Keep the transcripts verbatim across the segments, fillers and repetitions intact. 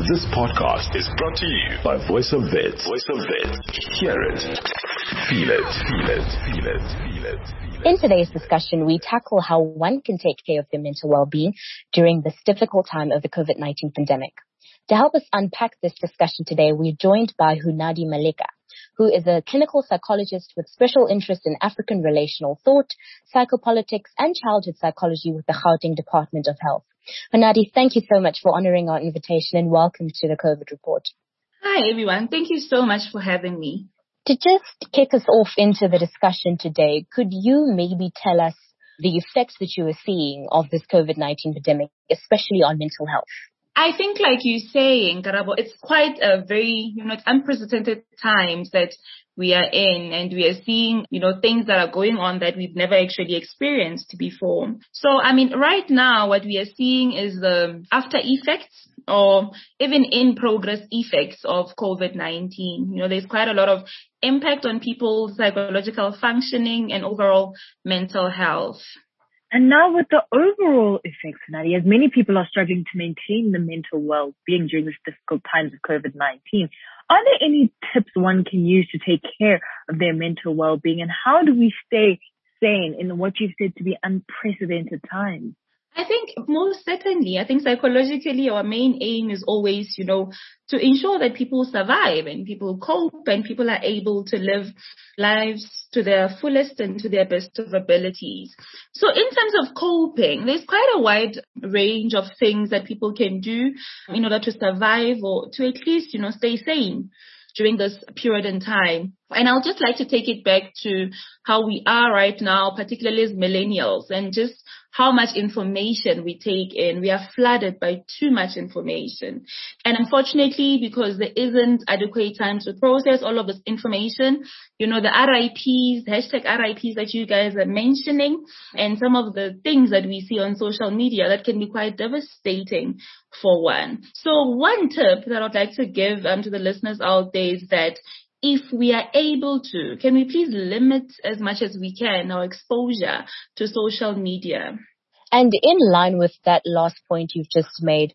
This podcast is brought to you by Voice of Vets. Voice of Vets. Hear it. Feel it. Feel it. Feel it. Feel it. In today's discussion, we tackle how one can take care of their mental well-being during this difficult time of the COVID nineteen pandemic. To help us unpack this discussion today, we're joined by Hunadi Maleka, who is a clinical psychologist with special interest in African relational thought, psychopolitics, and childhood psychology with the Gauteng Department of Health. Hunadi, thank you so much for honoring our invitation and welcome to the COVID Report. Hi, everyone. Thank you so much for having me. To just kick us off into the discussion today, could you maybe tell us the effects that you are seeing of this COVID nineteen pandemic, especially on mental health? I think, like you're saying, Karabo, it's quite a very, you know, it's unprecedented times that we are in, and we are seeing, you know, things that are going on that we've never actually experienced before. So, I mean, right now, what we are seeing is the after effects or even in progress effects of COVID nineteen. You know, there's quite a lot of impact on people's psychological functioning and overall mental health. And now with the overall effects, Nadia, as many people are struggling to maintain the mental well-being during this difficult times of COVID nineteen, are there any tips one can use to take care of their mental well-being? And how do we stay sane in what you've said to be unprecedented times? I think most certainly, I think psychologically our main aim is always, you know, to ensure that people survive and people cope and people are able to live lives to their fullest and to their best of abilities. So in terms of coping, there's quite a wide range of things that people can do in order to survive or to at least, you know, stay sane during this period in time. And I'll just like to take it back to how we are right now, particularly as millennials, and just how much information we take in. We are flooded by too much information. And unfortunately, because there isn't adequate time to process all of this information, you know, the R I Ps, hashtag R I Ps that you guys are mentioning, and some of the things that we see on social media that can be quite devastating for one. So one tip that I'd like to give um, to the listeners out there is that if we are able to, can we please limit as much as we can our exposure to social media? And in line with that last point you've just made,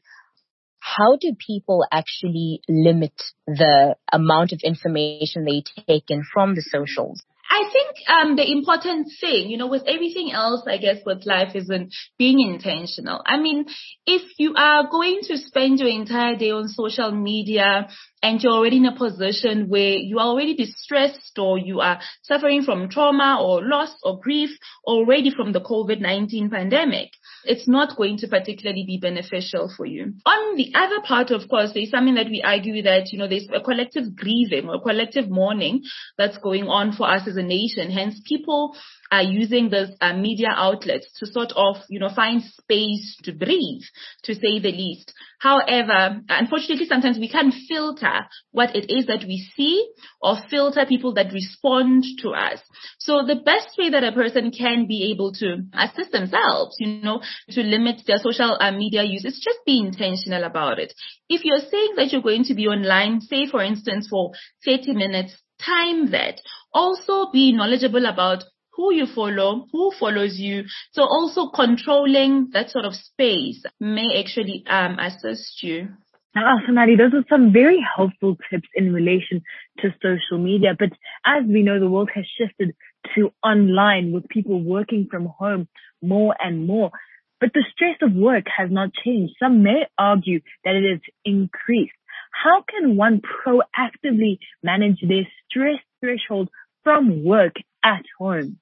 how do people actually limit the amount of information they take in from the socials? I think um, the important thing, you know, with everything else, I guess, with life is in being intentional. I mean, if you are going to spend your entire day on social media and you're already in a position where you are already distressed or you are suffering from trauma or loss or grief already from the COVID nineteen pandemic, it's not going to particularly be beneficial for you. On the other part, of course, there's something that we argue that, you know, there's a collective grieving or collective mourning that's going on for us as a nation. Hence, people are using those uh, media outlets to sort of, you know, find space to breathe, to say the least. However, unfortunately, sometimes we can't filter what it is that we see or filter people that respond to us. So the best way that a person can be able to assist themselves, you know, to limit their social uh, media use is just be intentional about it. If you're saying that you're going to be online, say, for instance, for thirty minutes, time that. Also be knowledgeable about who you follow, who follows you. So also controlling that sort of space may actually um, assist you. Now, Hunadi, those are some very helpful tips in relation to social media. But as we know, the world has shifted to online with people working from home more and more. But the stress of work has not changed. Some may argue that it has increased. How can one proactively manage their stress threshold from work at home?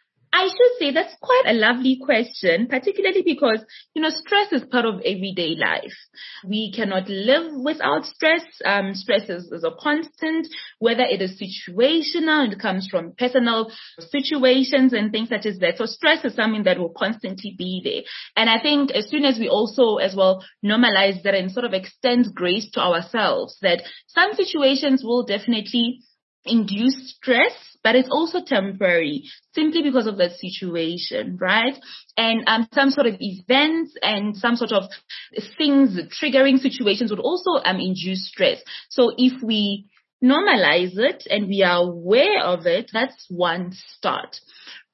I should say that's quite a lovely question, particularly because, you know, stress is part of everyday life. We cannot live without stress. Um, stress is, is a constant, whether it is situational, it comes from personal situations and things such as that. So stress is something that will constantly be there. And I think as soon as we also as well normalize that and sort of extend grace to ourselves, that some situations will definitely induce stress, but it's also temporary, simply because of that situation, right? And um, some sort of events and some sort of things, triggering situations would also um, induce stress. So if we normalize it and we are aware of it, that's one start.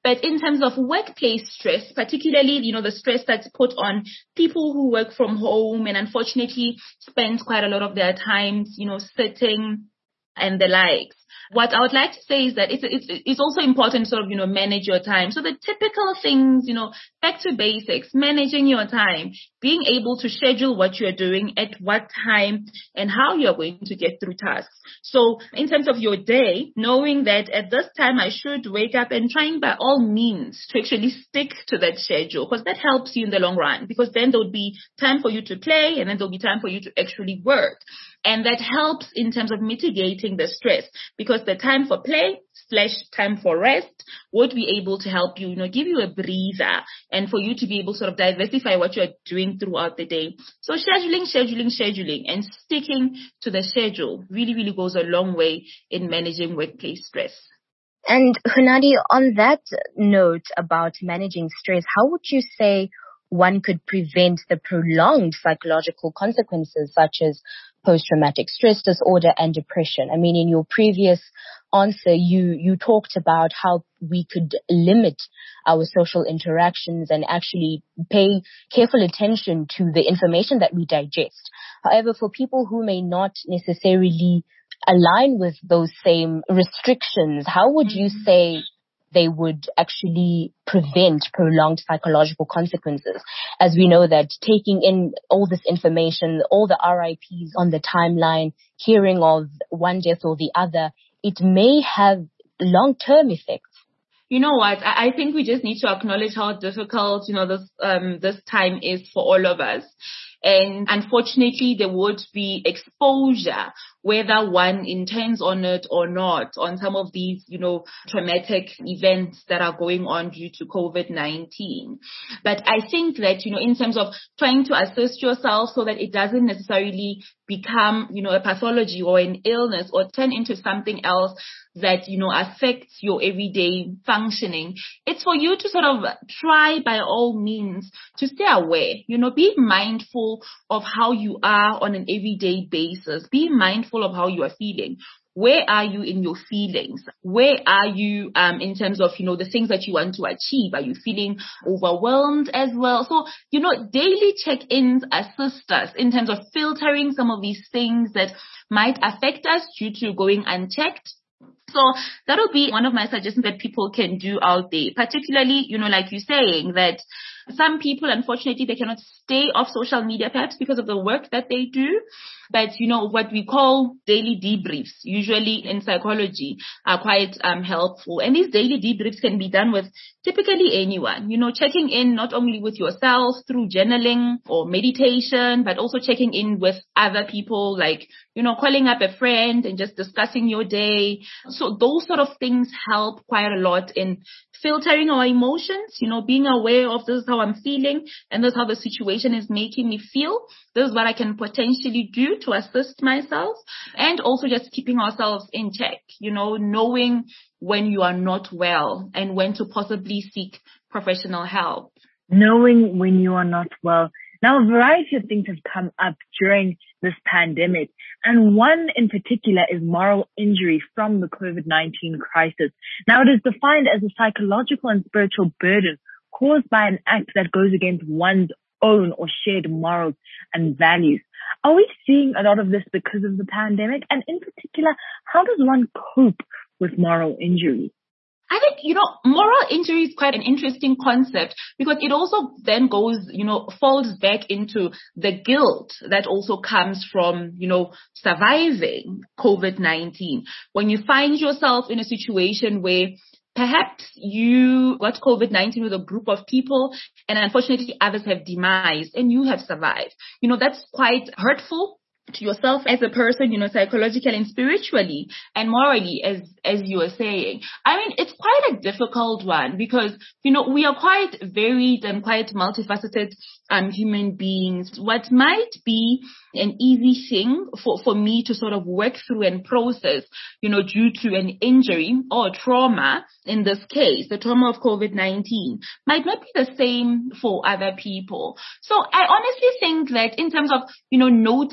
But in terms of workplace stress, particularly, you know, the stress that's put on people who work from home and unfortunately spend quite a lot of their times, you know, sitting and the likes. What I would like to say is that it's, it's, it's also important to sort of, you know, manage your time. So the typical things, you know, back to basics, managing your time, being able to schedule what you're doing at what time and how you're going to get through tasks. So in terms of your day, knowing that at this time I should wake up and trying by all means to actually stick to that schedule, because that helps you in the long run, because then there would be time for you to play and then there'll be time for you to actually work. And that helps in terms of mitigating the stress, because the time for play slash time for rest would be able to help you, you know, give you a breather and for you to be able to sort of diversify what you're doing throughout the day. So scheduling, scheduling, scheduling and sticking to the schedule really, really goes a long way in managing workplace stress. And Hunadi, on that note about managing stress, how would you say one could prevent the prolonged psychological consequences such as post-traumatic stress disorder and depression? I mean, in your previous answer, you, you talked about how we could limit our social interactions and actually pay careful attention to the information that we digest. However, for people who may not necessarily align with those same restrictions, how would you say they would actually prevent prolonged psychological consequences? As we know that taking in all this information, all the R I Ps on the timeline, hearing of one death or the other, it may have long-term effects. You know what? I think we just need to acknowledge how difficult, you know, this um this time is for all of us. And unfortunately, there would be exposure, whether one intends on it or not, on some of these, you know, traumatic events that are going on due to COVID nineteen. But I think that, you know, in terms of trying to assist yourself so that it doesn't necessarily become, you know, a pathology or an illness or turn into something else that, you know, affects your everyday functioning, it's for you to sort of try by all means to stay aware, you know, be mindful of how you are on an everyday basis. Be mindful of how you are feeling. Where are you in your feelings? Where are you um, in terms of, you know, the things that you want to achieve? Are you feeling overwhelmed as well? So, you know, daily check-ins assist us in terms of filtering some of these things that might affect us due to going unchecked. So that'll be one of my suggestions that people can do out there, particularly, you know, like you're saying that some people, unfortunately, they cannot stay off social media perhaps because of the work that they do. But, you know, what we call daily debriefs, usually in psychology, are quite um, helpful. And these daily debriefs can be done with typically anyone, you know, checking in not only with yourself through journaling or meditation, but also checking in with other people, like, you know, calling up a friend and just discussing your day. So those sort of things help quite a lot in filtering our emotions, you know, being aware of this is how I'm feeling and this is how the situation is making me feel. This is what I can potentially do to assist myself, and also just keeping ourselves in check, you know, knowing when you are not well and when to possibly seek professional help. Knowing when you are not well. Now, a variety of things have come up during this pandemic, and one in particular is moral injury from the COVID nineteen crisis. Now, it is defined as a psychological and spiritual burden caused by an act that goes against one's own or shared morals and values. Are we seeing a lot of this because of the pandemic? And in particular, how does one cope with moral injury? I think, you know, moral injury is quite an interesting concept because it also then goes, you know, falls back into the guilt that also comes from, you know, surviving COVID nineteen. When you find yourself in a situation where perhaps you got COVID nineteen with a group of people and unfortunately others have demised and you have survived. You know, that's quite hurtful to yourself as a person, you know, psychologically and spiritually and morally, as, as you were saying. I mean, it's quite a difficult one because, you know, we are quite varied and quite multifaceted um, human beings. What might be an easy thing for, for me to sort of work through and process, you know, due to an injury or trauma, in this case, the trauma of COVID nineteen, might not be the same for other people. So I honestly think that in terms of, you know, noting the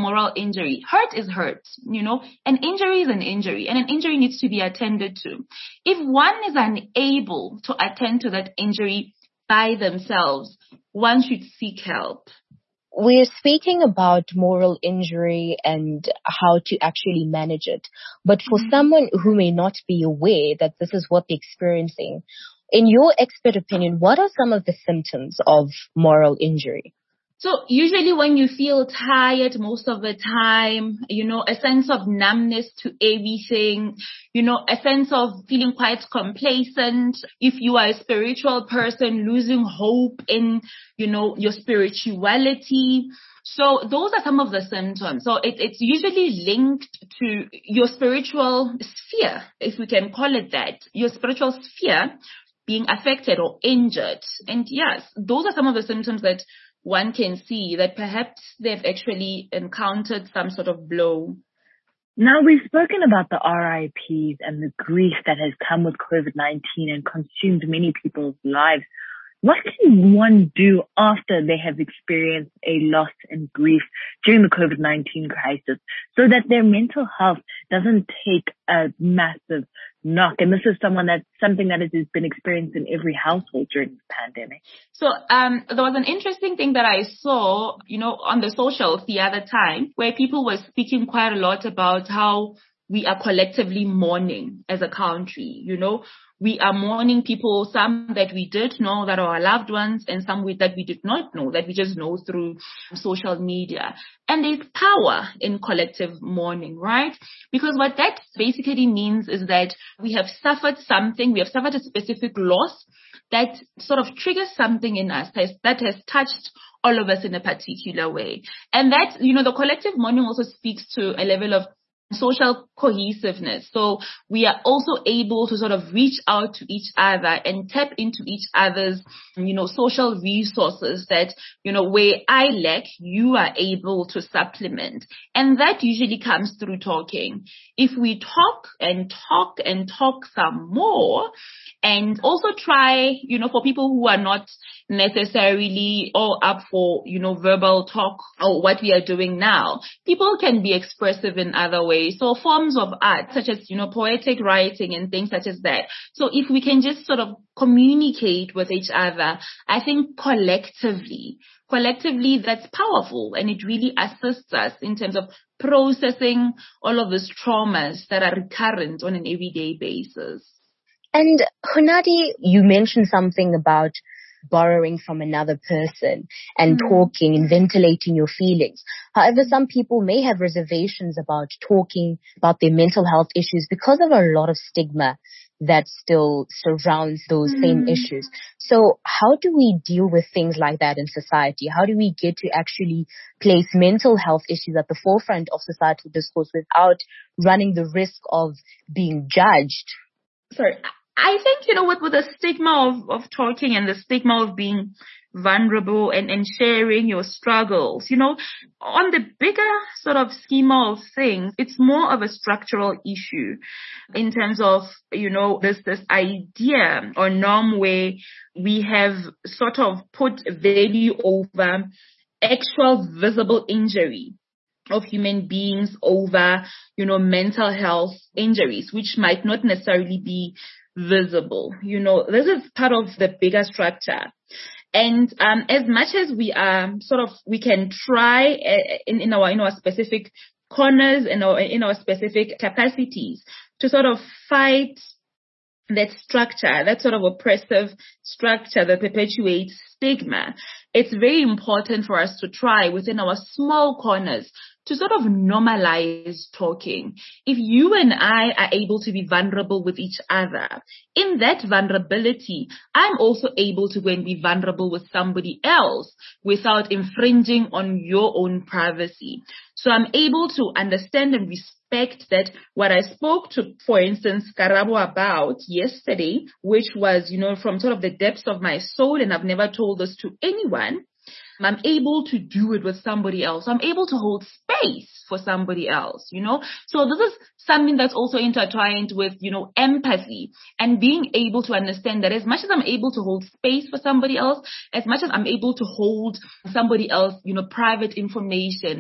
moral injury. Hurt is hurt, you know, an injury is an injury, and an injury needs to be attended to. If one is unable to attend to that injury by themselves, one should seek help. We're speaking about moral injury and how to actually manage it. But for mm-hmm. someone who may not be aware that this is what they're experiencing, in your expert opinion, what are some of the symptoms of moral injury? So usually when you feel tired most of the time, you know, a sense of numbness to everything, you know, a sense of feeling quite complacent. If you are a spiritual person, losing hope in, you know, your spirituality. So those are some of the symptoms. So it, it's usually linked to your spiritual sphere, if we can call it that, your spiritual sphere being affected or injured. And yes, those are some of the symptoms that one can see that perhaps they've actually encountered some sort of blow. Now, we've spoken about the R I Ps and the grief that has come with COVID nineteen and consumed many people's lives. What can one do after they have experienced a loss and grief during the COVID nineteen crisis so that their mental health doesn't take a massive knock? And this is someone that's something that has been experienced in every household during this pandemic. So um, there was an interesting thing that I saw, you know, on the socials the other time where people were speaking quite a lot about how we are collectively mourning as a country, you know. We are mourning people, some that we did know that are our loved ones and some we, that we did not know, that we just know through social media. And there's power in collective mourning, right? Because what that basically means is that we have suffered something, we have suffered a specific loss that sort of triggers something in us that, that has touched all of us in a particular way. And that, you know, the collective mourning also speaks to a level of social cohesiveness. So we are also able to sort of reach out to each other and tap into each other's, you know, social resources that, you know, where I lack, you are able to supplement. And that usually comes through talking. If we talk and talk and talk some more, and also try, you know, for people who are not necessarily all up for, you know, verbal talk or what we are doing now, people can be expressive in other ways. So forms of art, such as, you know, poetic writing and things such as that. So if we can just sort of communicate with each other, I think collectively, collectively that's powerful, and it really assists us in terms of processing all of these traumas that are recurrent on an everyday basis. And Hunadi, you mentioned something about borrowing from another person and mm. talking and ventilating your feelings. However, some people may have reservations about talking about their mental health issues because of a lot of stigma that still surrounds those mm. same issues. So how do we deal with things like that in society? How do we get to actually place mental health issues at the forefront of societal discourse without running the risk of being judged? Sorry. I think, you know, with, with the stigma of, of talking and the stigma of being vulnerable and, and sharing your struggles, you know, on the bigger sort of schema of things, it's more of a structural issue in terms of, you know, this, this idea or norm where we have sort of put value over actual visible injury of human beings over, you know, mental health injuries, which might not necessarily be visible. You know, this is part of the bigger structure. And um, as much as we are sort of, we can try uh, in, in our in our specific corners and our in our specific capacities to sort of fight that structure, that sort of oppressive structure that perpetuates stigma, it's very important for us to try within our small corners to sort of normalize talking. If you and I are able to be vulnerable with each other, in that vulnerability, I'm also able to go and be vulnerable with somebody else without infringing on your own privacy. So I'm able to understand and respect that what I spoke to, for instance, Karabo about yesterday, which was, you know, from sort of the depths of my soul, and I've never told this to anyone, I'm able to do it with somebody else. I'm able to hold space for somebody else, you know. So this is something that's also intertwined with, you know, empathy and being able to understand that as much as I'm able to hold space for somebody else, as much as I'm able to hold somebody else, you know, private information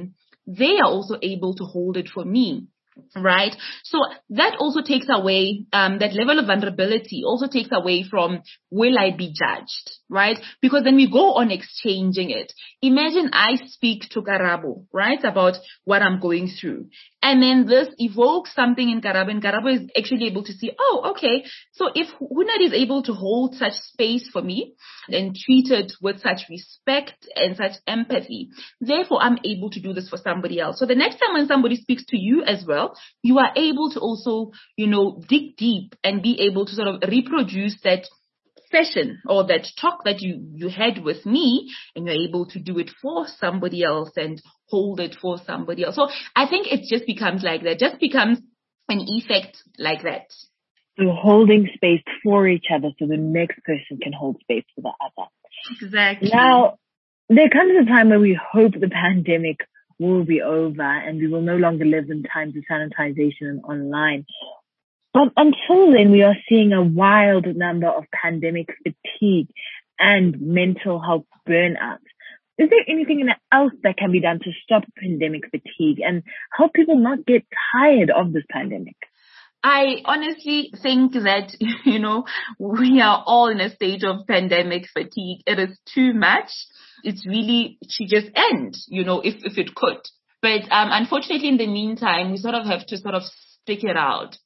they are also able to hold it for me. Right. So that also takes away, um, that level of vulnerability also takes away from, will I be judged? Right. Because then we go on exchanging it. Imagine I speak to Karabo, right, about what I'm going through. And then this evokes something in Karabo, and Karabo is actually able to see, oh, okay. So if Hunadi is able to hold such space for me and treat it with such respect and such empathy, therefore I'm able to do this for somebody else. So the next time when somebody speaks to you as well, you are able to also, you know, dig deep and be able to sort of reproduce that session or that talk that you, you had with me, and you're able to do it for somebody else and hold it for somebody else. So I think it just becomes like that, just becomes an effect like that. So holding space for each other so the next person can hold space for the other. Exactly. Now, there comes a time where we hope the pandemic will be over and we will no longer live in times of sanitization and online. But until then, we are seeing a wild number of pandemic fatigue and mental health burnout. Is there anything else that can be done to stop pandemic fatigue and help people not get tired of this pandemic? I honestly think that, you know, we are all in a stage of pandemic fatigue. It is too much. It's really should just end, you know, if, if it could. But um, unfortunately, in the meantime, we sort of have to sort of stick it out.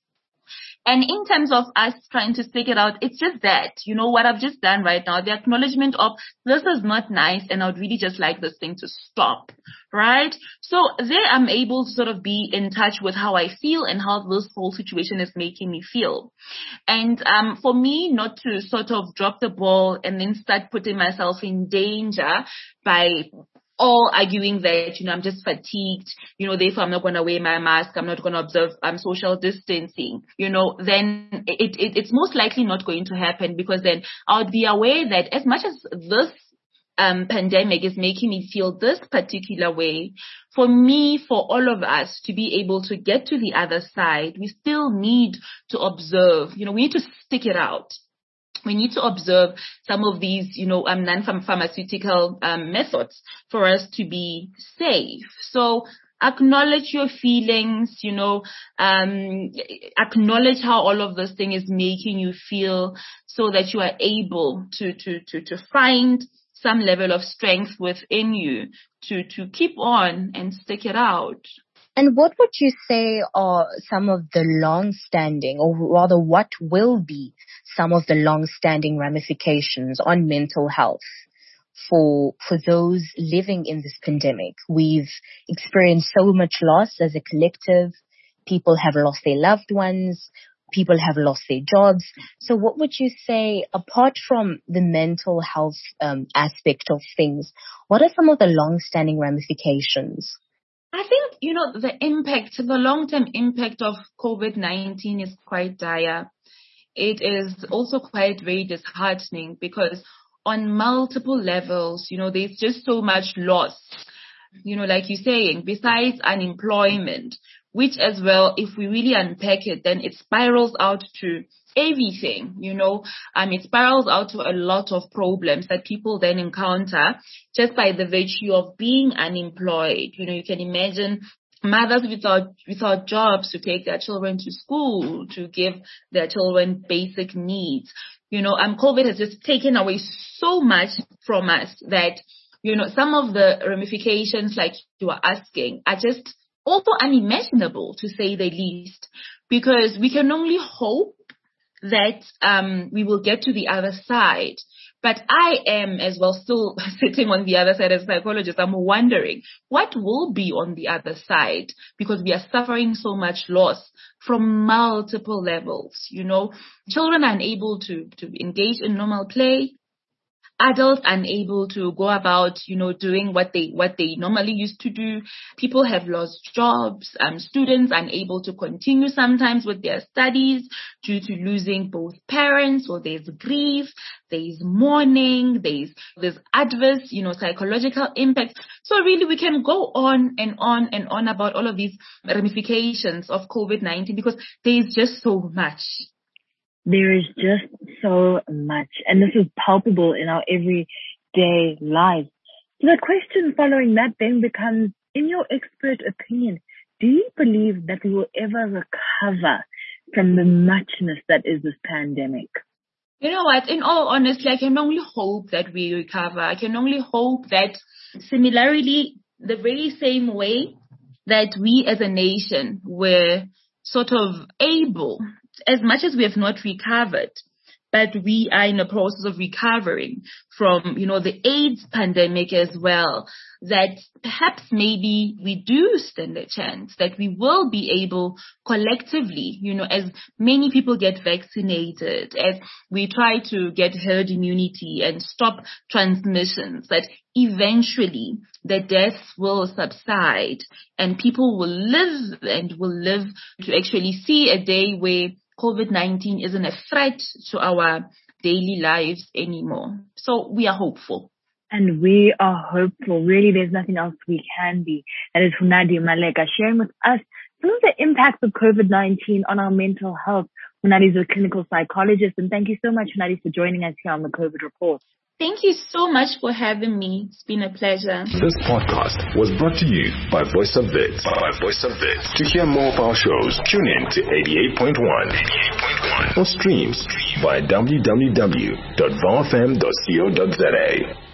And in terms of us trying to stick it out, it's just that, you know, what I've just done right now, the acknowledgement of this is not nice and I would really just like this thing to stop, right? So there I'm able to sort of be in touch with how I feel and how this whole situation is making me feel. And um, for me not to sort of drop the ball and then start putting myself in danger by all arguing that, you know, I'm just fatigued, you know, therefore I'm not going to wear my mask, I'm not going to observe um, social distancing, you know, then it, it it's most likely not going to happen, because then I would be aware that as much as this um, pandemic is making me feel this particular way, for me, for all of us to be able to get to the other side, we still need to observe, you know, we need to stick it out. We need to observe some of these, you know, um, non-pharmaceutical um, methods for us to be safe. So acknowledge your feelings, you know, um, acknowledge how all of this thing is making you feel, so that you are able to, to, to, to find some level of strength within you to, to keep on and stick it out. And what would you say are some of the long-standing, or rather what will be some of the long-standing ramifications on mental health for for those living in this pandemic? We've experienced so much loss as a collective. People have lost their loved ones. People have lost their jobs. So what would you say, apart from the mental health um, aspect of things, what are some of the long-standing ramifications? I think, you know, the impact, the long-term impact of COVID nineteen is quite dire. It is also quite very disheartening, because on multiple levels, you know, there's just so much loss, you know, like you're saying, besides unemployment, which as well, if we really unpack it, then it spirals out to everything, you know, um, it spirals out to a lot of problems that people then encounter just by the virtue of being unemployed. You know, you can imagine mothers without, without jobs to take their children to school, to give their children basic needs. You know, um, COVID has just taken away so much from us that, you know, some of the ramifications, like you are asking, are just also unimaginable, to say the least, because we can only hope that um, we will get to the other side. But I am as well still sitting on the other side as a psychologist. I'm wondering what will be on the other side, because we are suffering so much loss from multiple levels. You know, children are unable to, to engage in normal play. Adults unable to go about, you know, doing what they what they normally used to do. People have lost jobs. Um, students unable to continue sometimes with their studies due to losing both parents. Or there's grief, there's mourning, there's there's adverse, you know, psychological impact. So really, we can go on and on and on about all of these ramifications of COVID nineteen, because there's just so much. There is just so much, and this is palpable in our everyday lives. So the question following that then becomes, in your expert opinion, do you believe that we will ever recover from the muchness that is this pandemic? You know what? In all honesty, I can only hope that we recover. I can only hope that similarly, the very same way that we as a nation were sort of able, as much as we have not recovered, but we are in the process of recovering from, you know, the AIDS pandemic as well, that perhaps maybe we do stand a chance that we will be able collectively, you know, as many people get vaccinated, as we try to get herd immunity and stop transmissions, that eventually the deaths will subside and people will live and will live to actually see a day where COVID nineteen isn't a threat to our daily lives anymore. So we are hopeful. And we are hopeful. Really, there's nothing else we can be. That is Hunadi Maleka sharing with us some of the impacts of COVID nineteen on our mental health. Hunadi is a clinical psychologist. And thank you so much, Hunadi, for joining us here on the COVID Report. Thank you so much for having me. It's been a pleasure. This podcast was brought to you by Voice of Wits. By Voice of Wits. To hear more of our shows, tune in to eighty-eight point one or streams via w w w dot v o f m dot co dot z a.